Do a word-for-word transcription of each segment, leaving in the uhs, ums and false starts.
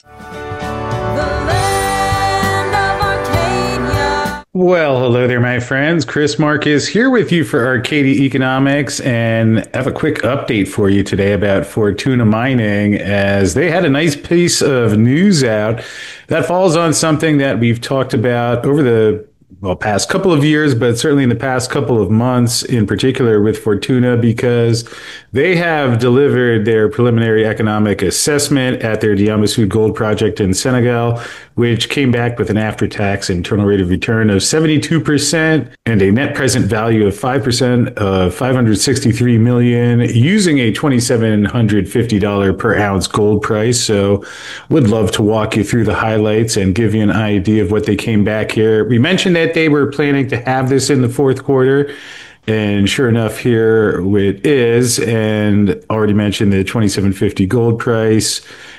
Well, hello there, my friends. Chris Marcus here with you for Arcadia Economics, and I have a quick update for you today about Fortuna Mining, as they had a nice piece of news out that falls on something that we've talked about over the well, past couple of years, but certainly in the past couple of months in particular with Fortuna, because they have delivered their preliminary economic assessment at their Diamba Sud gold project in Senegal, which came back with an after-tax internal rate of return of seventy-two percent and a net present value of five percent of five hundred sixty-three million dollars using a two thousand seven hundred fifty dollars per ounce gold price. So would love to walk you through the highlights and give you an idea of what they came back here. We mentioned that they were planning to have this in the fourth quarter. And sure enough, here it is. And already mentioned the twenty-seven fifty gold price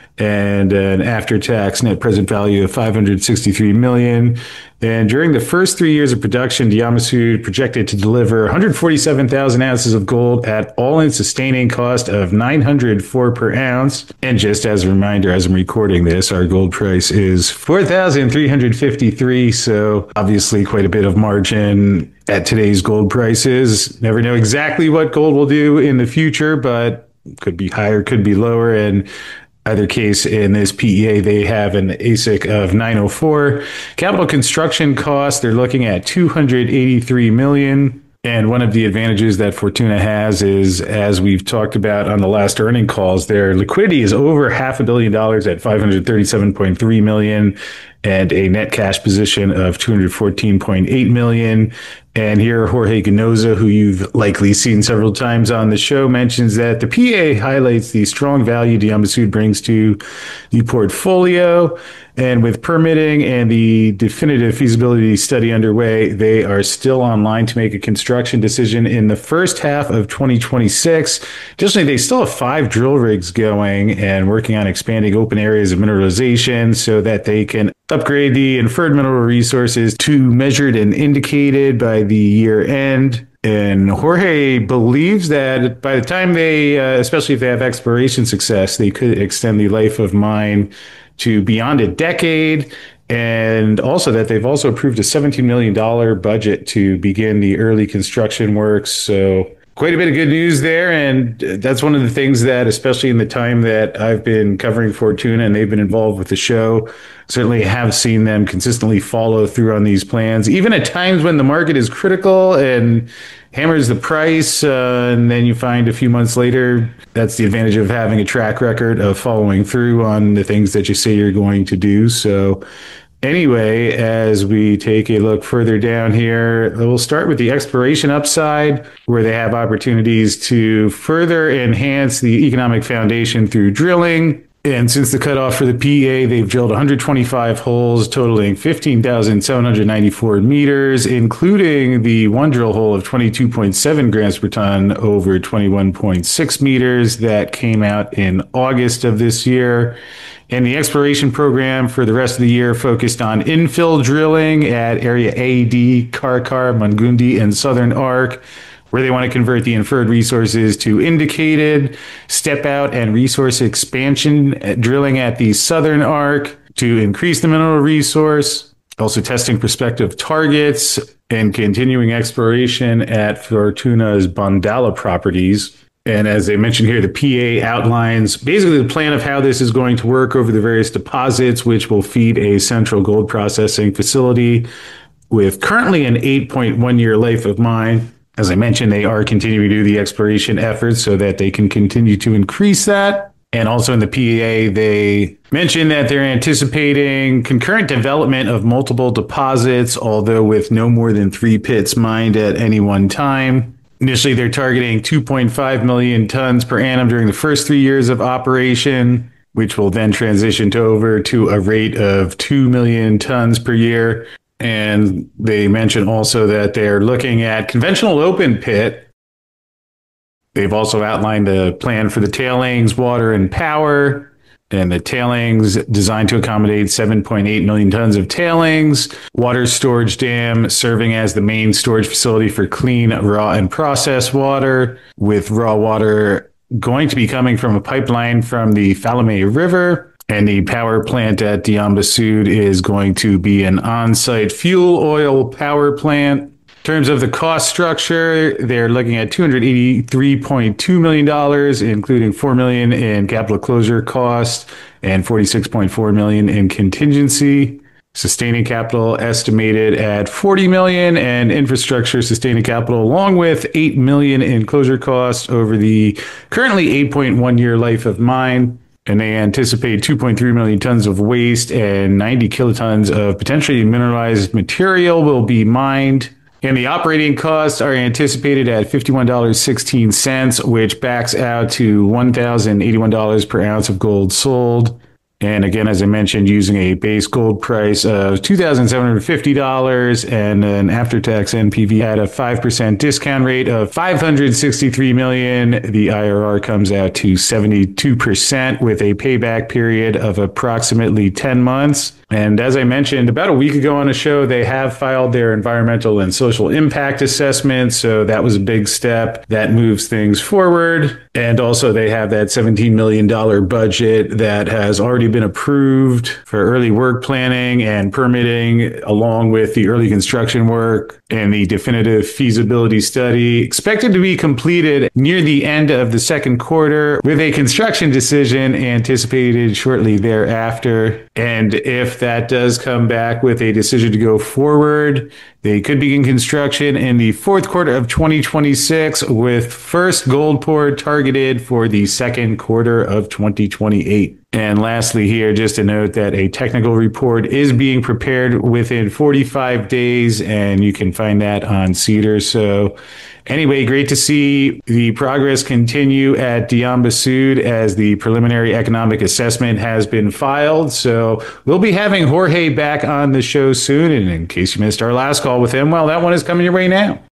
and an after-tax net present value of five hundred sixty-three million dollars. And during the first three years of production, Diamba Sud projected to deliver one hundred forty-seven thousand ounces of gold at all-in sustaining cost of nine hundred four per ounce. And just as a reminder, as I'm recording this, our gold price is four thousand three hundred fifty-three. So obviously quite a bit of margin at today's gold prices. Never know exactly what gold will do in the future, but could be higher, could be lower. And either case, in this P E A, they have an A S I C of nine oh four. Capital construction costs, they're looking at two hundred eighty-three million dollars. And one of the advantages that Fortuna has is, as we've talked about on the last earning calls, their liquidity is over half a billion dollars at five hundred thirty-seven point three million dollars and a net cash position of two hundred fourteen point eight million dollars. And here, Jorge Ganoza, who you've likely seen several times on the show, mentions that the P A highlights the strong value Diamba Sud brings to the portfolio. And with permitting and the definitive feasibility study underway, they are still online to make a construction decision in the first half of twenty twenty-six. Additionally, they still have five drill rigs going and working on expanding open areas of mineralization so that they can upgrade the inferred mineral resources to measured and indicated by the year end. And Jorge believes that by the time they, uh, especially if they have exploration success, they could extend the life of mine to beyond a decade. And also that they've also approved a seventeen million dollars budget to begin the early construction works. So quite a bit of good news there. And that's one of the things that, especially in the time that I've been covering Fortuna and they've been involved with the show, certainly have seen them consistently follow through on these plans, even at times when the market is critical and hammers the price. Uh, and then you find a few months later, that's the advantage of having a track record of following through on the things that you say you're going to do. So anyway, as we take a look further down here, we'll start with the exploration upside, where they have opportunities to further enhance the economic foundation through drilling. And since the cutoff for the P A, they've drilled one hundred twenty-five holes totaling fifteen thousand seven hundred ninety-four meters, including the one drill hole of twenty-two point seven grams per ton over twenty-one point six meters that came out in August of this year. And the exploration program for the rest of the year focused on infill drilling at Area A, D, Karkar, Mungundi, and Southern Arc, where they want to convert the inferred resources to indicated, step out and resource expansion drilling at the Southern Arc to increase the mineral resource, also testing prospective targets and continuing exploration at Fortuna's Bondala properties. And as they mentioned here, the P A outlines basically the plan of how this is going to work over the various deposits, which will feed a central gold processing facility with currently an eight point one year life of mine. As I mentioned, they are continuing to do the exploration efforts so that they can continue to increase that. And also in the P A, they mentioned that they're anticipating concurrent development of multiple deposits, although with no more than three pits mined at any one time. Initially, they're targeting two point five million tons per annum during the first three years of operation, which will then transition to over to a rate of two million tons per year. And they mention also that they're looking at conventional open pit. They've also outlined a plan for the tailings, water, and power. And the tailings designed to accommodate seven point eight million tons of tailings. Water storage dam serving as the main storage facility for clean, raw, and processed water, with raw water going to be coming from a pipeline from the Falame River. And the power plant at Diamba Sud is going to be an on-site fuel oil power plant. In terms of the cost structure, they're looking at two hundred eighty-three point two million dollars, including four million dollars in capital closure costs and forty-six point four million dollars in contingency. Sustaining capital estimated at forty million dollars, and infrastructure sustaining capital along with eight million dollars in closure costs over the currently eight point one year life of mine. And they anticipate two point three million tons of waste and ninety kilotons of potentially mineralized material will be mined. And the operating costs are anticipated at fifty-one dollars and sixteen cents, which backs out to one thousand eighty-one dollars per ounce of gold sold. And again, as I mentioned, using a base gold price of two thousand seven hundred fifty dollars and an after-tax N P V at a five percent discount rate of five hundred sixty-three million dollars, the I R R comes out to seventy-two percent with a payback period of approximately ten months. And as I mentioned about a week ago on the show, they have filed their environmental and social impact assessment. So that was a big step that moves things forward. And also they have that seventeen million dollars budget that has already been approved for early work planning and permitting, along with the early construction work and the definitive feasibility study expected to be completed near the end of the second quarter, with a construction decision anticipated shortly thereafter. And if that does come back with a decision to go forward, they could begin construction in the fourth quarter of twenty twenty-six, with first gold pour targeted for the second quarter of twenty twenty-eight. And lastly here, just to note that a technical report is being prepared within forty-five days, and you can find that on Cedar. So anyway, great to see the progress continue at Diamba Sud as the preliminary economic assessment has been filed. So we'll be having Jorge back on the show soon. And in case you missed our last call with him, well, that one is coming your way now.